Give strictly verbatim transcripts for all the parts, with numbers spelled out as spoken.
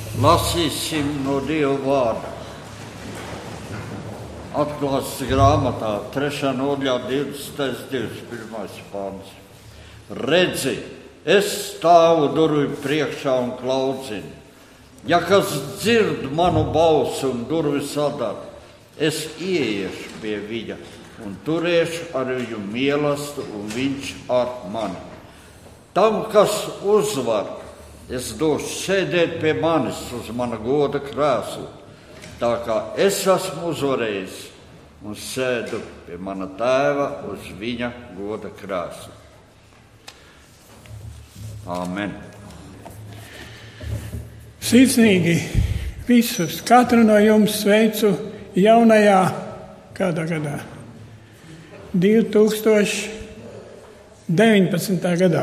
Lasīsim no Dieva vārda. Atklāsmes grāmatā, trešā nodaļā, divdesmitais, divdesmit pirmais pāns. Redzi, es stāvu durvju priekšā un klaucinu. Ja kas dzird manu balsi un durvis atver, es ieiešu pie viņa un turēšu ar viņu mīlestību, un viņš ar mani. Tam, kas uzvar, es došu sēdēt pie manis uz mana goda krēsla, tā kā es esmu uzvarējis un sēdu pie mana tēva uz viņa goda krēsla. Āmen. Sirsnīgi visus, katru no jums sveicu jaunajā, kādā gadā? divi tūkstoši deviņpadsmitā gadā.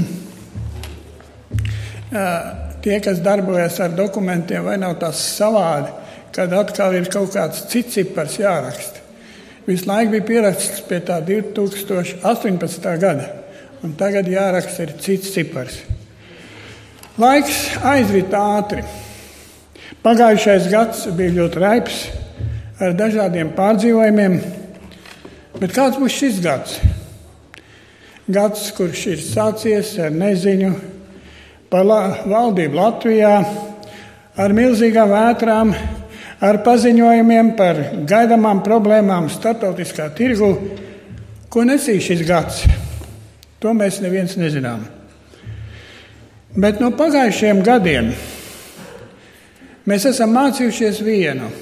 Tie, kas darbojas ar dokumentiem, vai nav tās savādi, kad atkal ir kaut kāds cits cipars jāraksta. Visu laiku bija pieraksts pie tā divi tūkstoši astoņpadsmitā gada, un tagad jāraksta ir cits cipars. Laiks aizrit ātri. Pagājušais gads bija ļoti raips, ar dažādiem pārdzīvojumiem, bet kāds būs šis gads? Gads, kurš ir sācies ar neziņu par la- valdību Latvijā, ar milzīgām vētrām, ar paziņojumiem par gaidāmām problēmām starptautiskā tirgu. Ko nesīs šis gads? To mēs neviens nezinām. Bet no pagājušajiem gadiem mēs esam mācījušies vienu,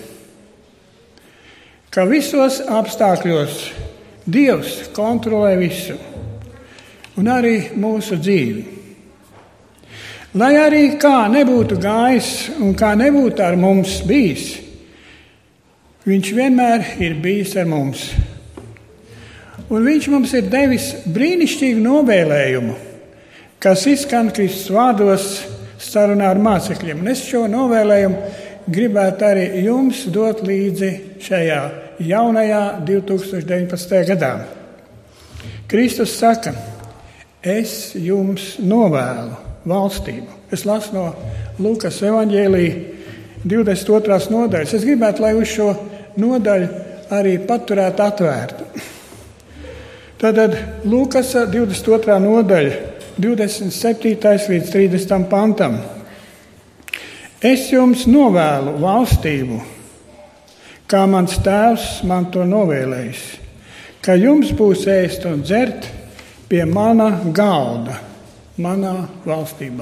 ka visos apstākļos Dievs kontrolē visu, un arī mūsu dzīvi. Lai arī kā nebūtu gājis un kā nebūtu ar mums bijis, viņš vienmēr ir bijis ar mums. Un viņš mums ir devis brīnišķīgu novēlējumu, kas izskan Kristus vārdos sarunā ar mācekļiem. Un es šo novēlējumu gribētu arī jums dot līdzi šajā jaunajā divi tūkstoši deviņpadsmitajā gadā. Kristus saka, es jums novēlu valstību. Es lasu no Lukas evaņģēlija divdesmit otrās nodaļas. Es gribētu, lai uz šo nodaļu arī paturētu atvērtu. Tātad Lukas divdesmit otrā nodaļa, divdesmit septītais līdz trīsdesmitam pantam. Es jums novēlu valstību, kā mans tēvs man to novēlējis, ka jums būs ēst un dzert pie mana galda, manā valstībā.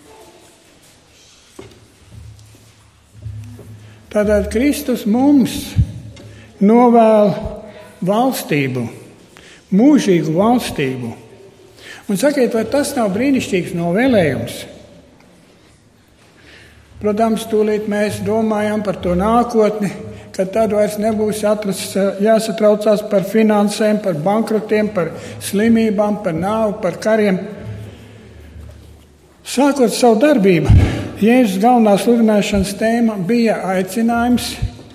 Tātad Kristus mums novēl valstību, mūžīgu valstību. Un sakiet, vai tas nav brīnišķīgs novēlējums? Protams, tūlīt mēs domājam par to nākotni, ka tad vairs nebūs atrast, jāsatraucās par finansēm, par bankrotiem, par slimībām, par nāvu, par kariem. Sākot savu darbību, Jēzus galvenā sludināšanas tēma bija aicinājums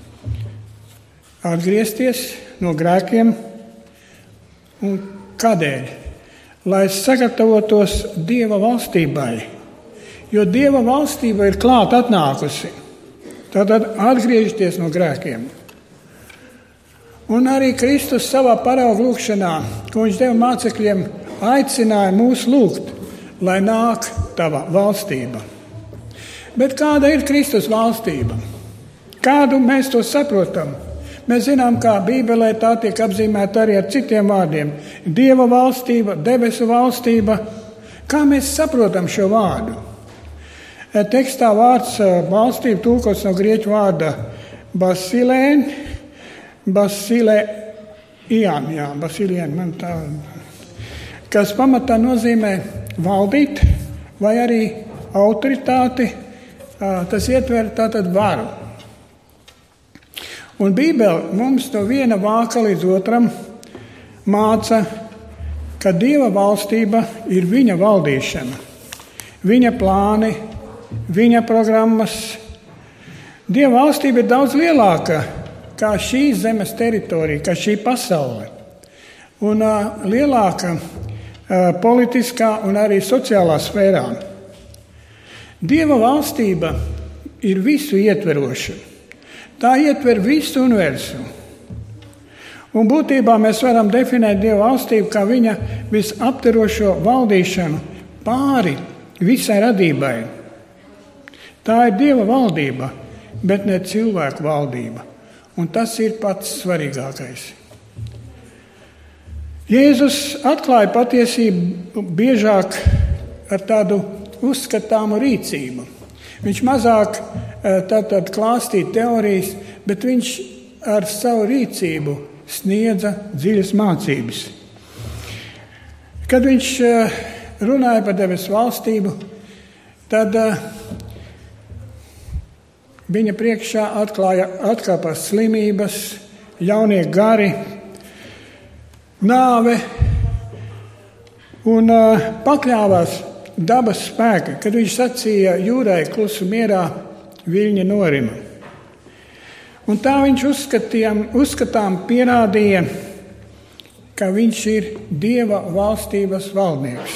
atgriezties no grēkiem. Un kādēļ? Lai sagatavotos Dieva valstībai, jo Dieva valstība ir klāt atnākusi. Tātad atgriežties no grēkiem. Un arī Kristus savā paraugu lūgšanā, ko viņš deva mācekļiem, aicināja mūs lūgt, lai nāk tava valstība. Bet kāda ir Kristus valstība? Kādu mēs to saprotam? Mēs zinām, kā Bībelē tā tiek apzīmēta arī ar citiem vārdiem. Dieva valstība, debesu valstība. Kā mēs saprotam šo vārdu? Tekstā vārds valstība tulkots no grieķu vārda basilēn, basilējan, jā, basilēn, man tā, kas pamatā nozīmē valdīt vai arī autoritāti, tas ietver tātad varu. Un Bībele mums no viena vāka līdz otram māca, ka Dieva valstība ir viņa valdīšana, viņa plāni, viņa programmas. Dieva valstība ir daudz lielāka kā šīs zemes teritorija, kā šī pasaule. Un uh, lielāka uh, politiskā un arī sociālā sfērā. Dieva valstība ir visu ietveroša. Tā ietver visu universumu. Un būtībā mēs varam definēt Dieva valstību kā viņa visaptverošo valdīšanu pāri visai radībai. Tā ir Dieva valdība, bet ne cilvēku valdība. Un tas ir pats svarīgākais. Jēzus atklāja patiesību biežāk ar tādu uzskatāmu rīcību. Viņš mazāk tātad klāstīja teorijas, bet viņš ar savu rīcību sniedza dziļas mācības. Kad viņš runāja par debesu valstību, tad viņa priekšā atklāja atkāpās slimības, ļaunie gari, nāve un pakļāvās dabas spēka. Kad viņš sacīja jūrai klusu mierā, viļņi norima. Un tā viņš uzskatām pierādīja, ka viņš ir Dieva valstības valdnieks.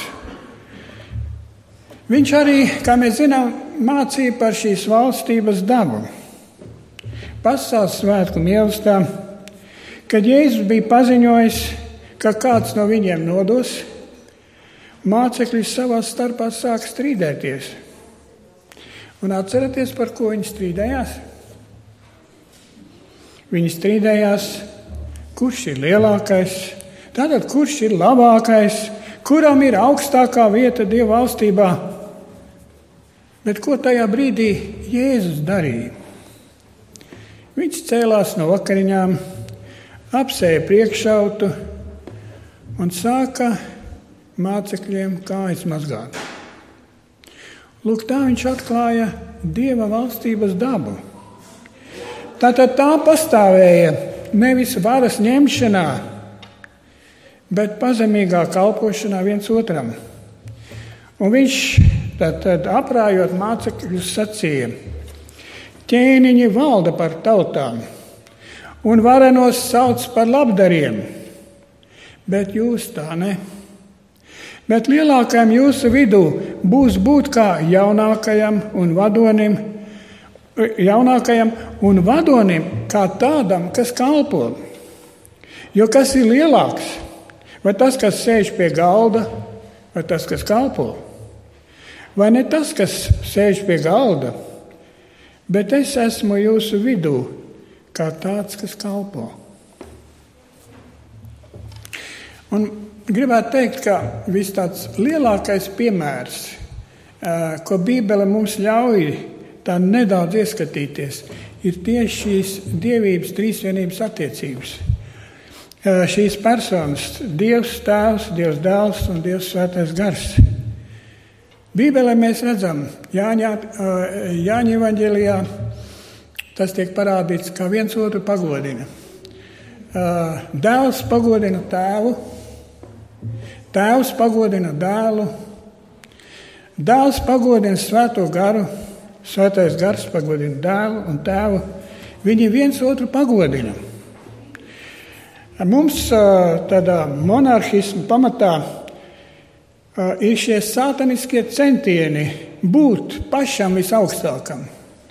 Viņš arī, kā mēs zinām, mācīja par šīs valstības dabu. Pasaules svētku mīlestā, kad Jēzus bija paziņojis, ka kāds no viņiem nodos, mācekļi savā starpā sāk strīdēties. Un atceraties, par ko viņi strīdējās? Viņi strīdējās, kurš ir lielākais, tātad kurš ir labākais, kuram ir augstākā vieta Dieva valstībā. Bet ko tajā brīdī Jēzus darīja? Viņš cēlās no vakariņām, apsēja priekšautu un sāka mācekļiem kājas mazgāt. Lūk, tā viņš atklāja Dieva valstības dabu. Tātad tā pastāvēja nevis varas ņemšanā, bet pazemīgā kalpošanā viens otram. Un viņš tātad aprājot mācekļus sacīja: ķēniņi valda par tautām un varenos sauc par labdariem, bet jūs tā ne. Bet lielākajam jūsu vidū būs būt kā jaunākajam un vadonim, jaunākajam un vadonim kā tādam, kas kalpo. Jo kas ir lielāks? Vai tas, kas sēž pie galda, vai tas, kas kalpo? Vai ne tas, kas sēž pie galda, bet es esmu jūsu vidū kā tāds, kas kalpo. Un gribētu teikt, ka viss tāds lielākais piemērs, ko Bībele mums ļauj tā nedaudz ieskatīties, ir tieši šīs dievības trīsvienības attiecības. Šīs personas, Dievs Tēvs, Dievs Dēls un Dievs Svētais Gars. Bībelē mēs redzam, Jāņa, Jāņa evaņģēlijā tas tiek parādīts, kā viens otru pagodina. Dēls pagodina Tēvu, Tēvs pagodina Dēlu, Dēls pagodina Svēto Garu, Svētais Gars pagodina Dēlu un Tēvu. Viņi viens otru pagodina. Mums tādā monarhismu pamatā ir šie sātaniskie centieni būt pašam visaugstākam.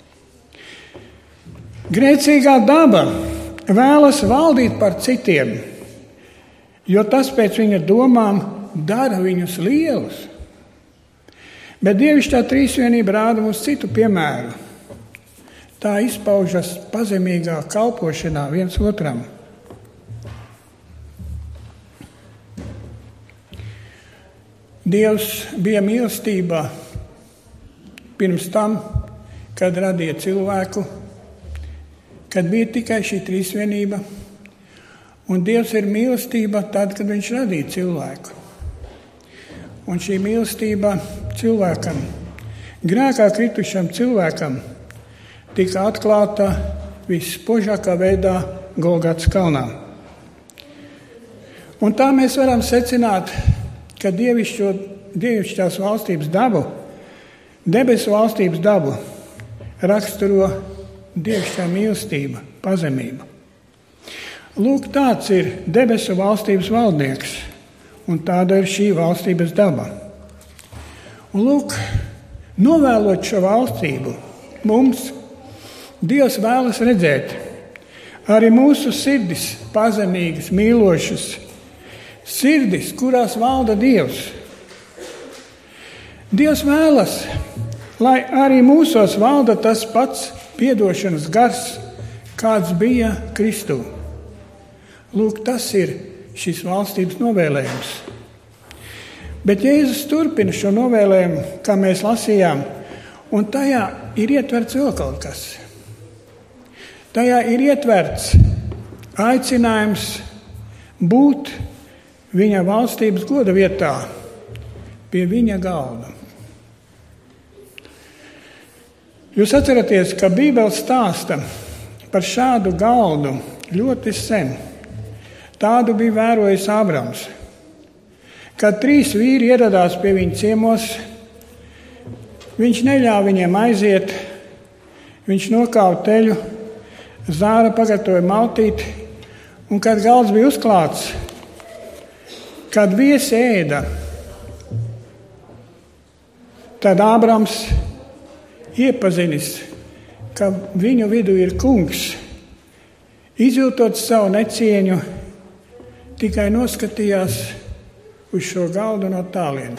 Grēcīgā daba vēlas valdīt par citiem, jo tas pēc viņa domām dara viņus lielus. Bet dievišķā trīsvienība rāda mums citu piemēru. Tā izpaužas pazemīgā kalpošanā viens otram. Dievs bija mīlestībā pirms tam, kad radīja cilvēku, kad bija tikai šī trīsvienība, un Dievs ir mīlestība tad, kad viņš radīja cilvēku. Un šī mīlestība cilvēkam, grēkā kritušam cilvēkam, tika atklāta visspožākā veidā Golgotas kalnā. Un tā mēs varam secināt, ka dievišķo, dievišķās valstības dabu, debesu valstības dabu raksturo dievišķā mīlestība, pazemība. Lūk, tāds ir debesu valstības valdnieks, un tāda ir šī valstības daba. Un lūk, novēlot šo valstību, mums Dievs vēlas redzēt arī mūsu sirdis pazemīgas, mīlošas, sirdis, kurās valda Dievs. Dievs vēlas, lai arī mūsos valda tas pats piedošanas gars, kāds bija Kristū. Lūk, tas ir šis valstības novēlējums. Bet Jēzus turpina šo novēlējumu, kā mēs lasījām, un tajā ir ietverts vēl kaut kas. Tajā ir ietverts aicinājums būt viņa valstības goda vietā, pie viņa galda. Jūs atceraties, ka Bībele stāsta par šādu galdu ļoti sen. Tādu bija vērojis Ābrams. Kad trīs vīri ieradās pie viņa ciemos, viņš neļāva viņiem aiziet, viņš nokāva teļu, zāra pagatavoja maltīti, un kad galds bija uzklāts, kad viesi ēda, tad Ābrams iepazinis, ka viņu vidū ir kungs, izjūtot savu necieņu, tikai noskatījās uz šo galdu no tālienes.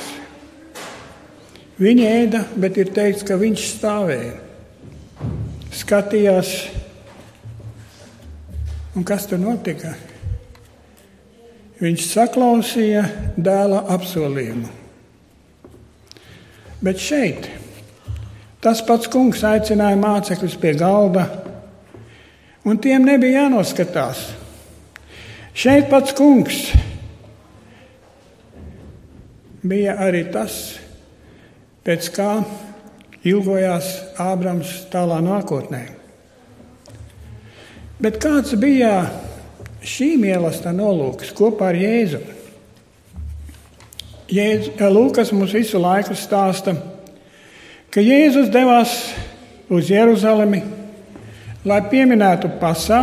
Viņi ēda, bet ir teikts, ka viņš stāvēja. Skatījās, un kas tur notika? Viņš saklausīja dēla apsolījumu. Bet šeit tas pats kungs aicināja mācekļus pie galda, un tiem nebija jānoskatās. Šeit pats kungs bija arī tas, pēc kā ilgojās Ābrams tālā nākotnē. Bet kāds bija šī mīlestā nolūks kopā ar Jēzu? Jēzu Lūkas mums visu laiku stāsta, ka Jēzus devās uz Jeruzalemi, lai pieminētu pasā,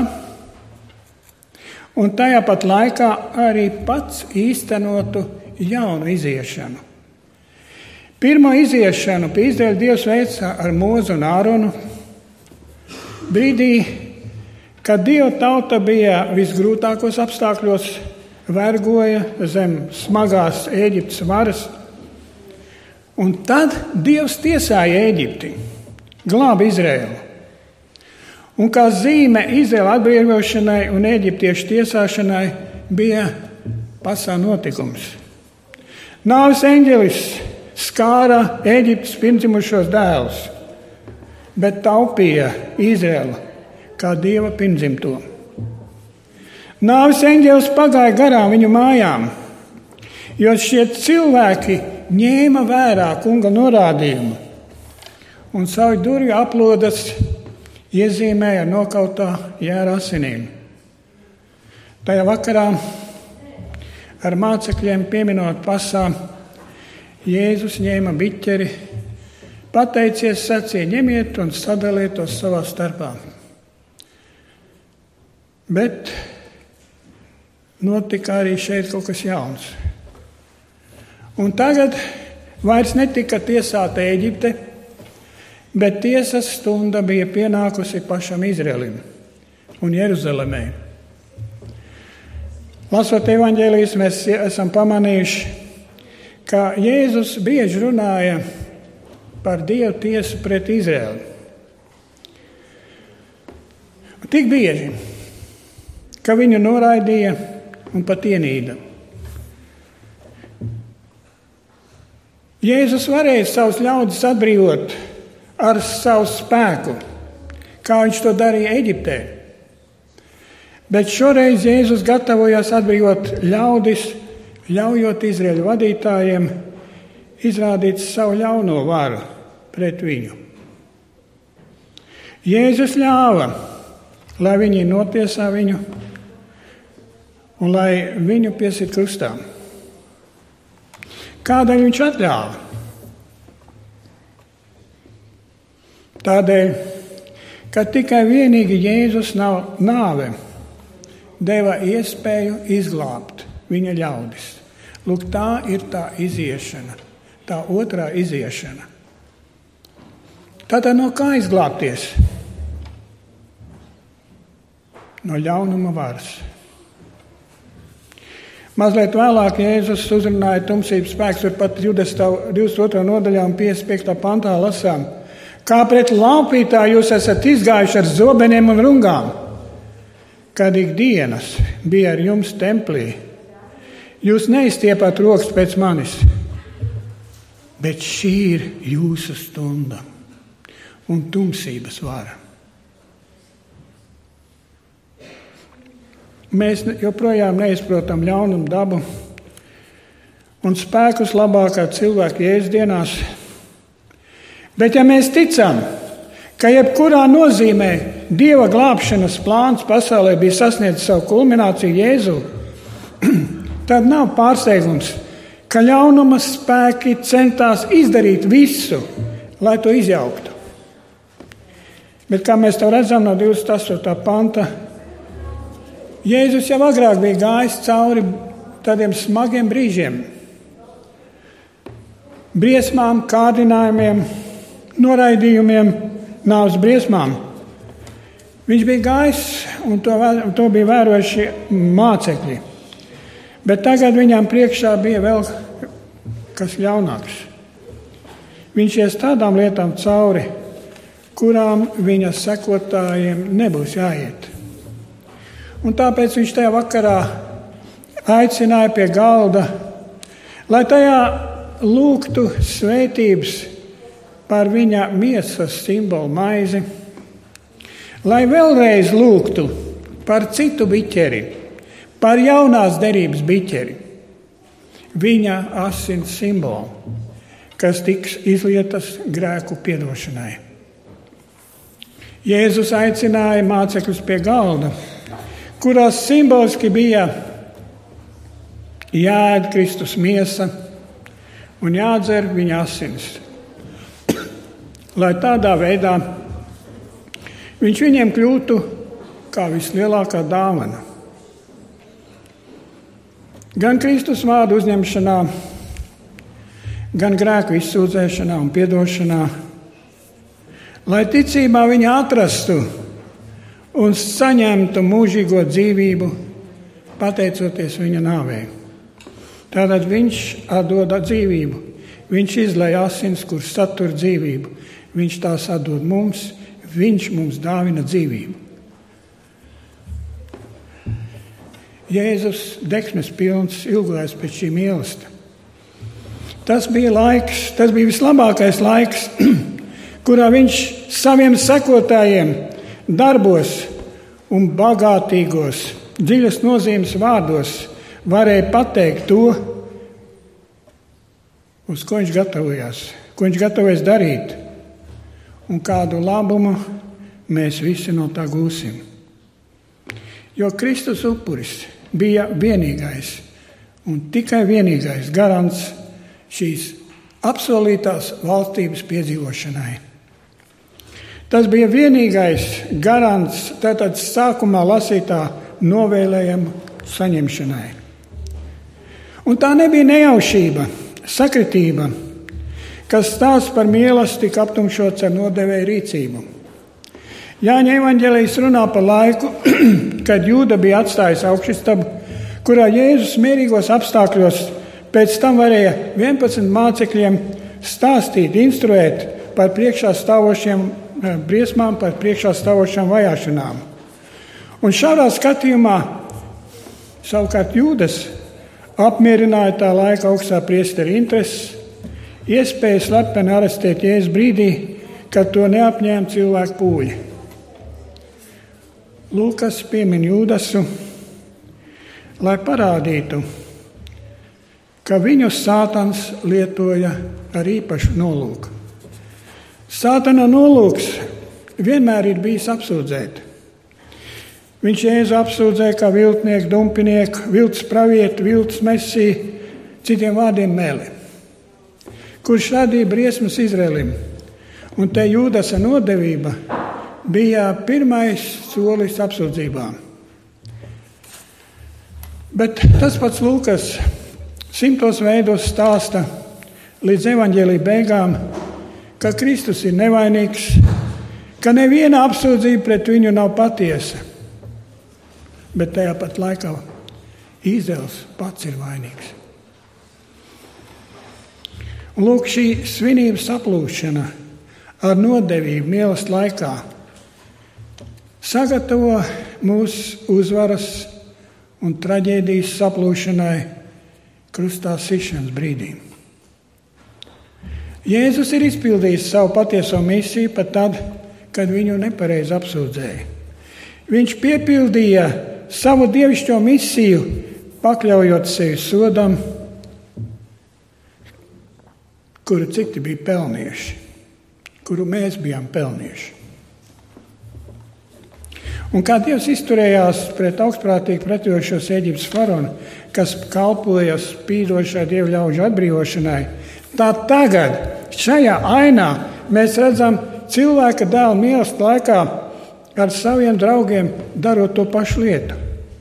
un tajā pat laikā arī pats īstenotu jaunu iziešanu. Pirmo iziešanu pie Izraēļa Dievs veica ar Mozu un Āronu. Brīdī, kad Dieva tauta bija visgrūtākos apstākļos, vergoja zem smagās Ēģiptes varas, un tad Dievs tiesāja Ēģipti, glāba Izraēlu. Un kā zīme Izraēla atbrīvošanai un eģiptiešu tiesāšanai bija pasā notikums. Nāves eņģelis skāra Ēģiptes pirmdzimušos dēlus, bet taupīja Izraēlu kā Dieva pirmdzimto. Nāves eņģelis pagāja garām viņu mājām, jo šie cilvēki ņēma vērā kunga norādījumu un savu durvju aplodas iezīmēja nokautā jēra asinīm. Tajā vakarā ar mācekļiem pieminot pasā, Jēzus ņēma biķeri, pateicies, sacīja, ņemiet un sadaliet tos savā starpā. Bet notika arī šeit kaut kas jauns. Un tagad vairs netika tiesāta Ēģipte, bet tiesas stunda bija pienākusi pašam Izraēlim un Jeruzalemē. Lasot evaņģēlijas, mēs esam pamanījuši, ka Jēzus bieži runāja par Dievu tiesu pret Izraēlu. Tik bieži, ka viņu noraidīja un pat ienīda. Jēzus varēja savus ļaudis atbrīvot ar savu spēku, kā viņš to darīja Eģiptē. Bet šoreiz Jēzus gatavojās atbrīvot ļaudis, ļaujot Izraēļu vadītājiem izrādīt savu ļauno varu pret viņu. Jēzus ļāva, lai viņi notiesā viņu un lai viņu piesit krustā. Kādēļ viņš atļāva? Tādēļ, ka tikai vienīgi Jēzus nav nāve deva iespēju izglābt viņa ļaudis. Lūk, tā ir tā iziešana, tā otrā iziešana. Tātad no kā izglābties? No ļaunuma varas. Mazliet vēlāk Jēzus uzrunāja tumsības spēks, tur pat divdesmit otrā nodaļā un piecdesmit piektā pantā lasām. Kā pret laupītāju jūs esat izgājuši ar zobeniem un rungām, kad ikdienas bija ar jums templī. Jūs neizstiepāt rokas pēc manis, bet šī ir jūsu stunda un tumsības vara. Mēs joprojām neizprotam ļaunumu dabu un spēkus labākā cilvēka Jēzus dienās. Bet ja mēs ticam, ka jebkurā nozīmē Dieva glābšanas plāns pasaulē bija sasniedzis savu kulmināciju Jēzu, tad nav pārsteigums, ka ļaunuma spēki centās izdarīt visu, lai to izjauktu. Bet kā mēs to redzam no divdesmit astotā panta, Jēzus jau agrāk bija gājis cauri tādiem smagiem brīžiem, briesmām, kārdinājumiem, noraidījumiem, nāves briesmām. Viņš bija gājis, un to, to bija vērojuši mācekļi. Bet tagad viņam priekšā bija vēl kas ļaunāks. Viņš ies tādām lietām cauri, kurām viņa sekotājiem nebūs jāiet. Un tāpēc viņš tajā vakarā aicināja pie galda, lai tajā lūgtu svētības par viņa miesas simbolu maizi, lai vēlreiz lūgtu par citu biķeri, par jaunās derības biķeri, viņa asins simbolu, kas tiks izlietas grēku piedošanai. Jēzus aicināja mācekļus pie galda, kurās simboliski bija jāēd Kristus miesa un jādzer viņa asins, lai tādā veidā viņš viņiem kļūtu kā vislielākā dāvana. Gan Kristus vārdu uzņemšanā, gan grēku izsūdzēšanā un piedošanā, lai ticībā viņa atrastu un saņemtu mūžīgo dzīvību, pateicoties viņa nāvei. Tātad viņš atdod dzīvību, viņš izlej asins, kuras satur dzīvību, viņš tās atdod mums, viņš mums dāvina dzīvību. Jēzus deksmes pilns ilgojās pēc šī mīlestība. Tas bija laiks, tas bija vislabākais laiks, kurā viņš saviem sekotājiem darbos un bagātīgos, dziļas nozīmes vārdos varēja pateikt to, uz ko viņš gatavojās, ko viņš gatavojas darīt, un kādu labumu mēs visi no tā gūsim. Jo Kristus upuris bija vienīgais un tikai vienīgais garants šīs apsolītās valstības piedzīvošanai. Tas bija vienīgais garants tātad sākumā lasītā novēlējuma saņemšanai. Un tā nebija nejaušība, sakritība, kas stāsts par mīlestību tika aptumšots ar nodevēju rīcību. Jāņa evaņģēlijs runā par laiku, kad Jūda bija atstājis augšustabu, kurā Jēzus mierīgos apstākļos pēc tam varēja vienpadsmit mācekļiem stāstīt, instruēt par priekšā stāvošiem briesmām, par priekšā stāvošām vajāšanām. Un šādā skatījumā savukārt Jūdas apmierināja tā laika augstā priestera intereses, iespēja slepeni arestēt Jēzu brīdī, kad to neapņēma cilvēku pūļi. Lūkas piemin Jūdasu, lai parādītu, ka viņu Sātans lietoja ar īpašu nolūku. Sātana nolūks vienmēr ir bijis apsūdzēt. Viņš Jēzu apsūdzēja kā viltnieku, dumpinieku, viltus pravietu, viltus mesiju, citiem vārdiem meli, kurš radīja briesmas Izraēlim. Un te Jūdasa nodevība bija pirmais solis apsūdzībām. Bet tas pats Lūkas simtos veidos stāsta līdz evaņģēlija beigām, ka Kristus ir nevainīgs, ka neviena apsūdzība pret viņu nav patiesa. Bet tajā pat laikā Izraels pats ir vainīgs. Un lūk, šī svinības aplūšana ar nodevību mīlestības laikā sagatavo mūsu uzvaras un traģēdijas saplūšanai krustā sišanas brīdī. Jēzus ir izpildījis savu patieso misiju pat tad, kad viņu nepareizi apsūdzēja. Viņš piepildīja savu dievišķo misiju, pakļaujot sevi sodam, kuru citi bija pelnījuši, kuru mēs bijām pelnījuši. Un kā Dievs izturējās pret augstprātīgi pretojošos Ēģiptes faraonu, kas kalpoja spīdošai dievu ļaužu atbrīvošanai, tā tagad šajā ainā mēs redzam cilvēka dēla mīlestības laikā ar saviem draugiem darot to pašu lietu.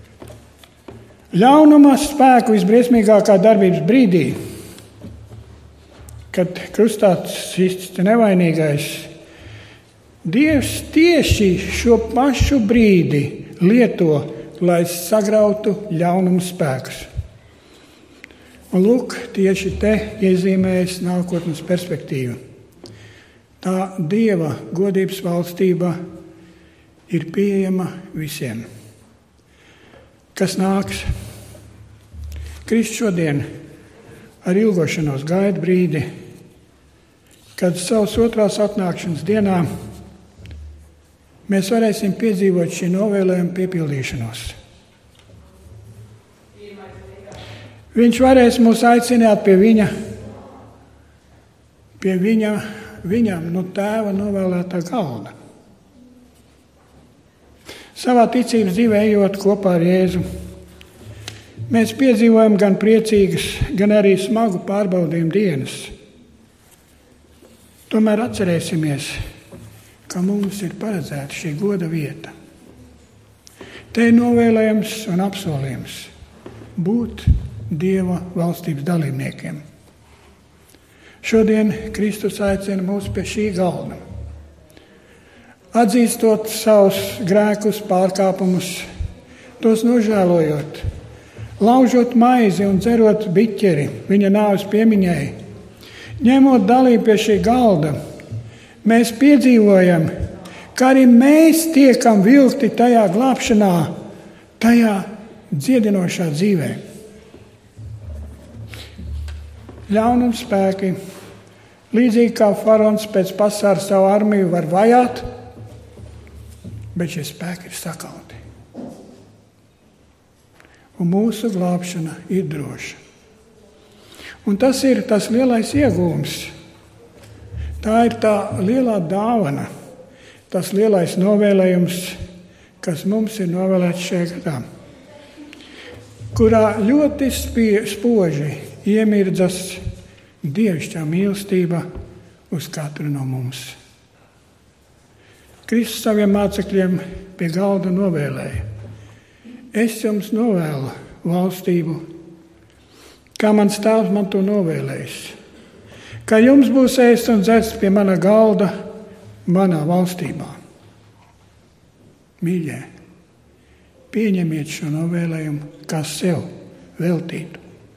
Ļaunuma spēku visbriesmīgākā darbības brīdī, kad krustā sists nevainīgais, Dievs tieši šo pašu brīdi lieto, lai sagrautu ļaunuma spēkus. Un lūk, tieši te iezīmējas nākotnes perspektīva. Tā Dieva godības valstība ir pieejama visiem. Kas nāks? Kristus šodien ar ilgošanos gaida brīdi, kad savas otrās atnākšanas dienā mēs varēsim piedzīvot šī novēlējuma piepildīšanos. Viņš varēs mūs aicināt pie viņa, pie viņa, viņam no tēva novēlētā galda. Savā ticības dzīvē ejot kopā ar Jēzu, mēs piedzīvojam gan priecīgas, gan arī smagu pārbaudījumu dienas. Tomēr atcerēsimies, ka mums ir paredzēta šī goda vieta. Te ir novēlējums un apsolījums būt Dieva valstības dalībniekiem. Šodien Kristus aicina mūs pie šī galda. Atzīstot savus grēkus, pārkāpumus, tos nožēlojot, laužot maizi un dzerot biķeri viņa nāves piemiņai, ņemot dalību pie šī galda, mēs piedzīvojam, ka arī mēs tiekam vilkti tajā glābšanā, tajā dziedinošā dzīvē. Ļaunuma spēki, līdzīgi kā faraons pēc pasāra savu armiju var vajāt, bet šie spēki ir sakauti. Un mūsu glābšana ir droša. Un tas ir tas lielais iegūms. Tā ir tā lielā dāvana, tas lielais novēlējums, kas mums ir novēlēts šajā gadā, kurā ļoti spoži iemirdzas dievišķā mīlestība uz katru no mums. Kristus saviem mācekļiem pie galda novēlēja: es jums novēlu valstību, kā mans tēvs man to novēlējis, ka jums būs ēst un dzerts pie mana galda manā valstībā. Mīļie, pieņemiet šo novēlējumu kā sev veltītu.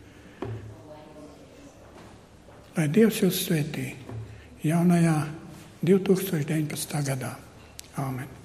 Lai Dievs jūs svētī jaunajā divtūkstoš deviņpadsmitā gadā. Āmen.